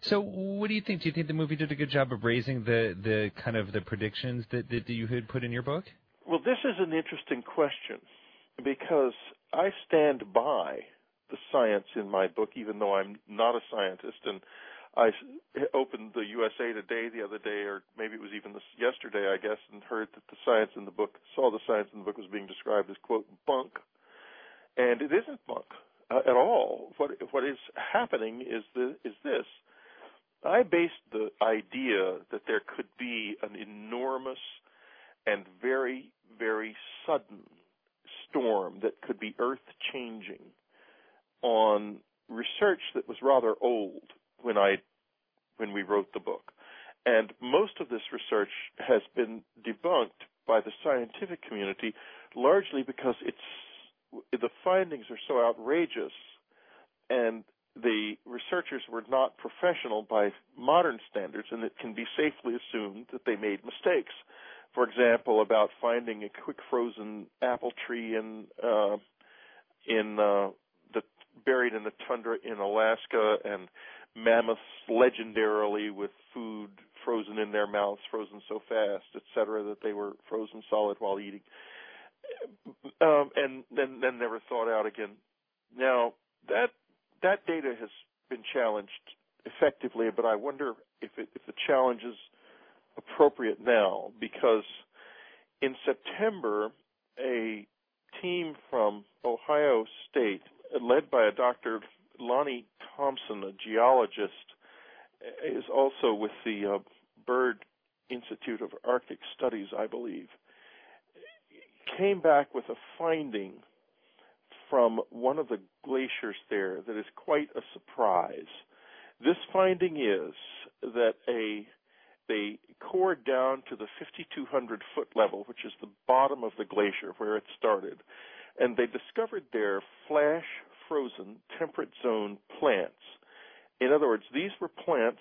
So what do you think? Do you think the movie did a good job of raising the kind of the predictions that you had put in your book? Well, this is an interesting question because I stand by the science in my book, even though I'm not a scientist. And I opened the USA Today the other day, or maybe it was even yesterday, I guess, and heard that the science in the book was being described as, quote, bunk. And it isn't bunk at all. What is happening is this. I based the idea that there could be an enormous and very, very sudden storm that could be earth-changing on research that was rather old when we wrote the book. And most of this research has been debunked by the scientific community largely because the findings are so outrageous and the researchers were not professional by modern standards, and it can be safely assumed that they made mistakes. For example, about finding a quick frozen apple tree buried in the tundra in Alaska, and mammoths legendarily with food frozen in their mouths, frozen so fast, etc., that they were frozen solid while eating, and then never thawed out again. Now, that data has been challenged effectively, but I wonder if the challenge is appropriate now, because in September, a team from Ohio State, led by a Dr. Lonnie Thompson, a geologist, is also with the Byrd Institute of Arctic Studies, I believe, came back with a finding from one of the glaciers there that is quite a surprise. This finding is that they cored down to the 5,200-foot level, which is the bottom of the glacier where it started, and they discovered there flash-frozen temperate zone plants. In other words, these were plants,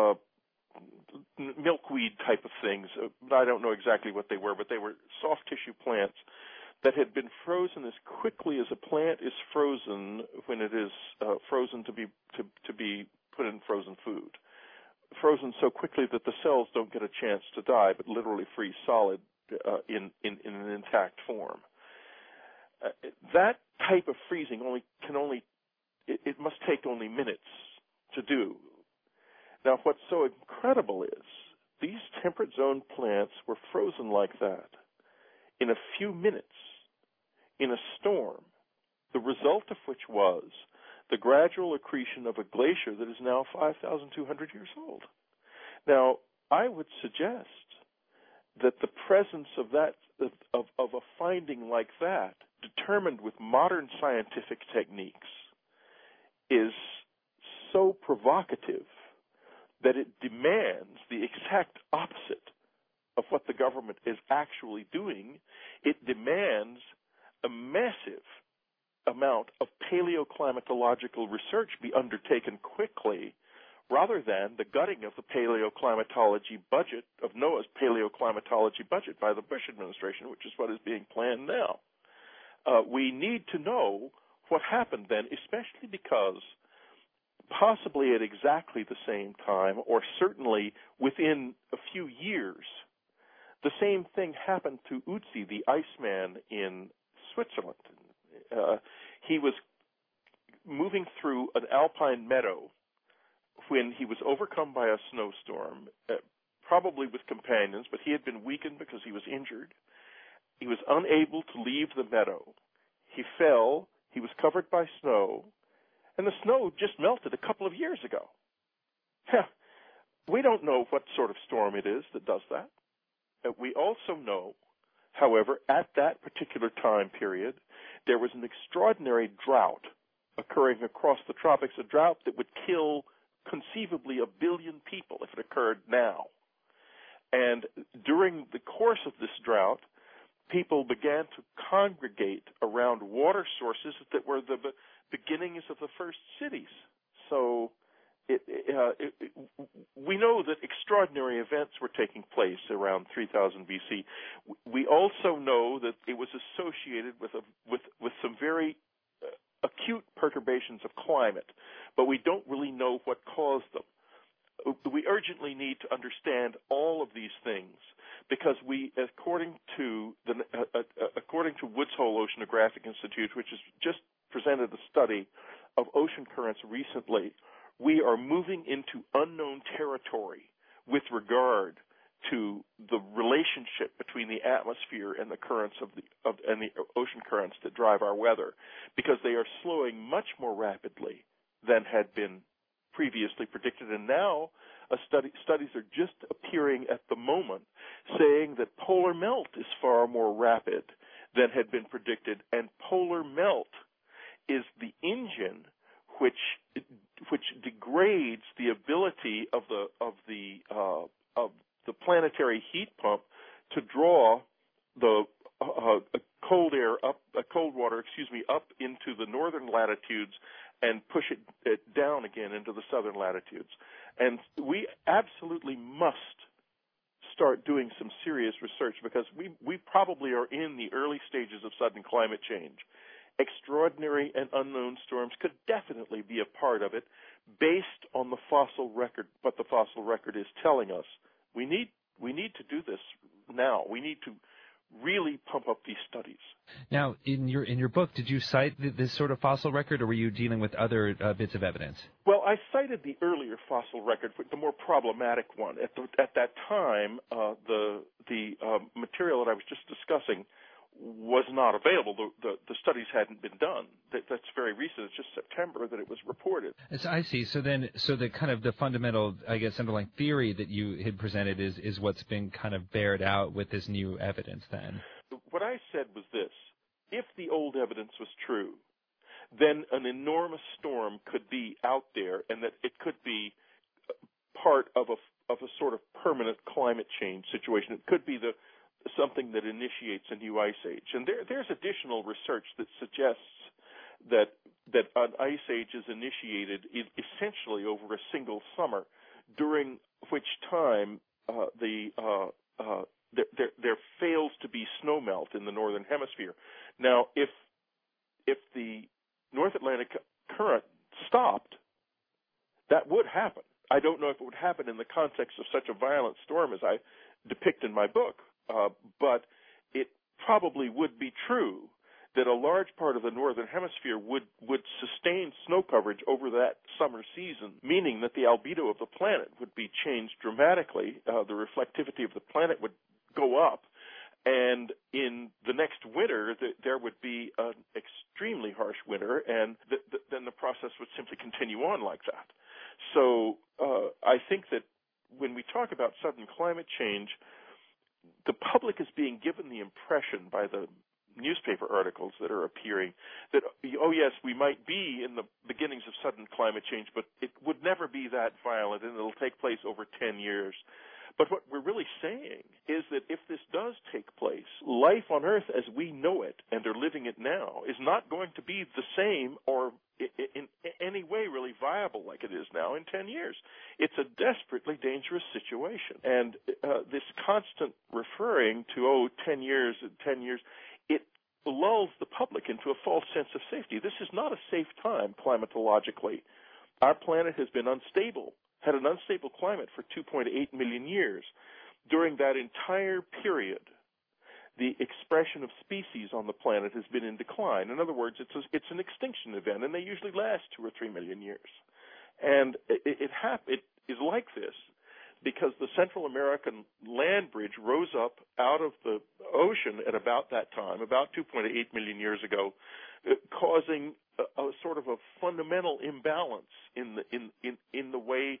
milkweed type of things. I don't know exactly what they were, but they were soft tissue plants that had been frozen as quickly as a plant is frozen when it is frozen to be put in frozen food. Frozen so quickly that the cells don't get a chance to die, but literally freeze solid in an intact form. That type of freezing it must take only minutes to do. Now, what's so incredible is these temperate zone plants were frozen like that in a few minutes in a storm, the result of which was the gradual accretion of a glacier that is now 5,200 years old. Now, I would suggest that the presence of a finding like that, determined with modern scientific techniques, is so provocative that it demands the exact opposite of what the government is actually doing. It demands a massive amount of paleoclimatological research be undertaken quickly, rather than the gutting of the paleoclimatology budget, of NOAA's paleoclimatology budget by the Bush administration, which is what is being planned now. We need to know what happened then, especially because possibly at exactly the same time, or certainly within a few years, the same thing happened to Ötzi, the Iceman in Switzerland. He was moving through an alpine meadow when he was overcome by a snowstorm, probably with companions, but he had been weakened because he was injured. He was unable to leave the meadow. He fell. He was covered by snow, and the snow just melted a couple of years ago. We don't know what sort of storm it is that does that. We also know, however, at that particular time period, there was an extraordinary drought occurring across the tropics, a drought that would kill conceivably 1 billion people if it occurred now. And during the course of this drought, people began to congregate around water sources that were the beginnings of the first cities. So we know that extraordinary events were taking place around 3000 BC. We also know that it was associated with some very acute perturbations of climate, but we don't really know what caused them. we urgently need to understand all of these things because we, according to Woods Hole Oceanographic Institute, which has just presented a study of ocean currents recently, we are moving into unknown territory with regard to the relationship between the atmosphere and the currents and the ocean currents that drive our weather, because they are slowing much more rapidly than had been previously predicted. And now studies are just appearing at the moment saying that polar melt is far more rapid than had been predicted, and polar melt is the engine which degrades the ability of the planetary heat pump to draw the cold water up into the northern latitudes and push it down again into the southern latitudes. And we absolutely must start doing some serious research, because we probably are in the early stages of sudden climate change. Extraordinary and unknown storms could definitely be a part of it, based on the fossil record, what the fossil record is telling us. We need to do this now. We need to really pump up these studies. Now, in your book, did you cite this sort of fossil record, or were you dealing with other bits of evidence? Well, I cited the earlier fossil record, the more problematic one. At that time, the material that I was just discussing was not available. The studies hadn't been done. That's very recent. It's just September that it was reported. I see. So the kind of the fundamental, I guess, underlying theory that you had presented is what's been kind of bared out with this new evidence then. What I said was this: if the old evidence was true, then an enormous storm could be out there, and that it could be part of a sort of permanent climate change situation. It could be something that initiates a new ice age. And there's additional research that suggests that an ice age is initiated essentially over a single summer, during which time there fails to be snowmelt in the northern hemisphere. Now, if the North Atlantic current stopped, that would happen. I don't know if it would happen in the context of such a violent storm as I depict in my book. But it probably would be true that a large part of the northern hemisphere would sustain snow coverage over that summer season, meaning that the albedo of the planet would be changed dramatically. The reflectivity of the planet would go up, and in the next winter there would be an extremely harsh winter, and then the process would simply continue on like that. So I think that when we talk about sudden climate change, the public is being given the impression by the newspaper articles that are appearing that, oh yes, we might be in the beginnings of sudden climate change, but it would never be that violent, and it'll take place over 10 years. But what we're really saying is that if this does take place, life on Earth as we know it and are living it now is not going to be the same or in any way really viable like it is now in 10 years. It's a desperately dangerous situation. And this constant referring to, 10 years, it lulls the public into a false sense of safety. This is not a safe time climatologically. Our planet has been had an unstable climate for 2.8 million years. During that entire period, the expression of species on the planet has been in decline. In other words, it's an extinction event, and they usually last 2 or 3 million years. And it is like this because the Central American land bridge rose up out of the ocean at about that time, about 2.8 million years ago, causing a sort of a fundamental imbalance in the way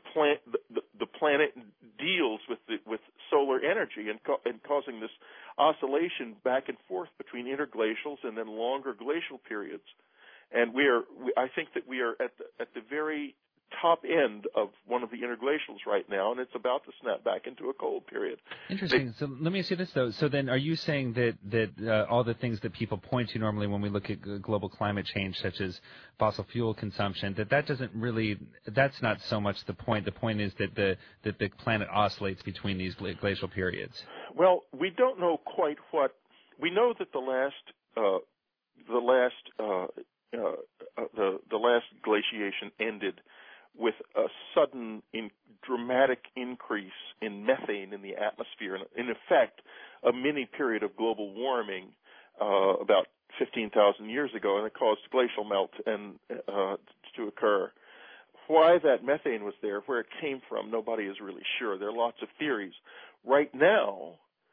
the planet deals with solar energy, and causing this oscillation back and forth between interglacials and then longer glacial periods. And I think that we are at the very top end of one of the interglacials right now, and it's about to snap back into a cold period. Interesting. So let me ask you this, though. So then are you saying that all the things that people point to normally when we look at global climate change, such as fossil fuel consumption, that's not so much the point. The point is that the planet oscillates between these glacial periods? Well, we don't know quite what. We know that the last glaciation ended with a sudden dramatic increase in methane in the atmosphere, and in effect, a mini period of global warming about 15,000 years ago, and it caused glacial melt to occur. Why that methane was there, where it came from, nobody is really sure. There are lots of theories. Right now,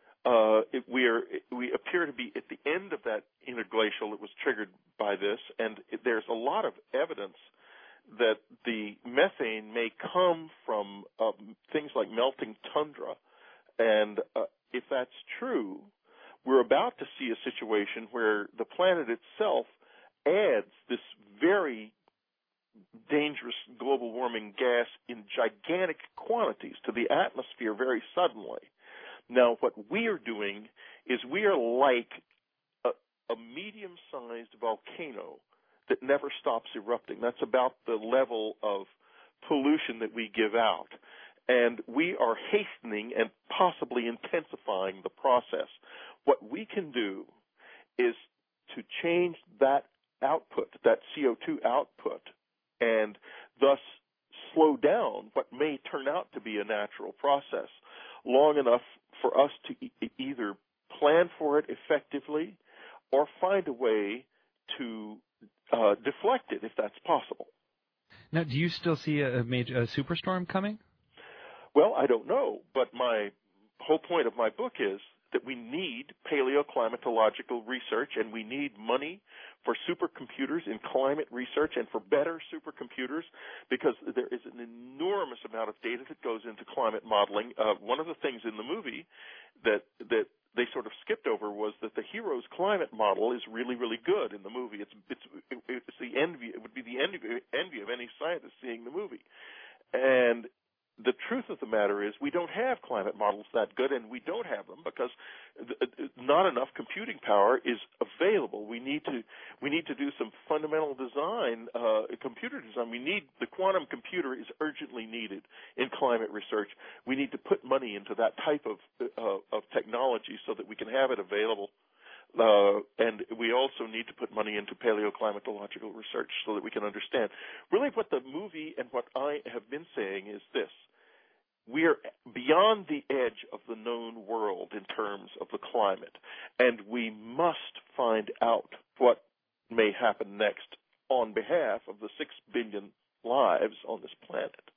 we appear to be at the end of that interglacial that was triggered by this, and there's a lot of evidence that the methane may come from things like melting tundra. And if that's true, we're about to see a situation where the planet itself adds this very dangerous global warming gas in gigantic quantities to the atmosphere very suddenly. Now, what we are doing is we are like a medium-sized volcano that never stops erupting. That's about the level of pollution that we give out. And we are hastening and possibly intensifying the process. What we can do is to change that output, that CO2 output, and thus slow down what may turn out to be a natural process long enough for us to either plan for it effectively or find a way to deflect it if that's possible. Now, do you still see a major superstorm coming? Well, I don't know, but my whole point of my book is that we need paleoclimatological research, and we need money for supercomputers in climate research and for better supercomputers, because there is an enormous amount of data that goes into climate modeling. One of the things in the movie that they sort of skipped over was that the hero's climate model is really, really good in the movie. It's the envy. It would be the envy of any scientist seeing the movie. And the truth of the matter is we don't have climate models that good, and we don't have them because not enough computing power is available. We need to do some fundamental design, computer design. The quantum computer is urgently needed in climate research. We need to put money into that type of technology so that we can have it available. And we also need to put money into paleoclimatological research so that we can understand. Really what the movie and what I have been saying is this. We are beyond the edge of the known world in terms of the climate, and we must find out what may happen next on behalf of the 6 billion lives on this planet.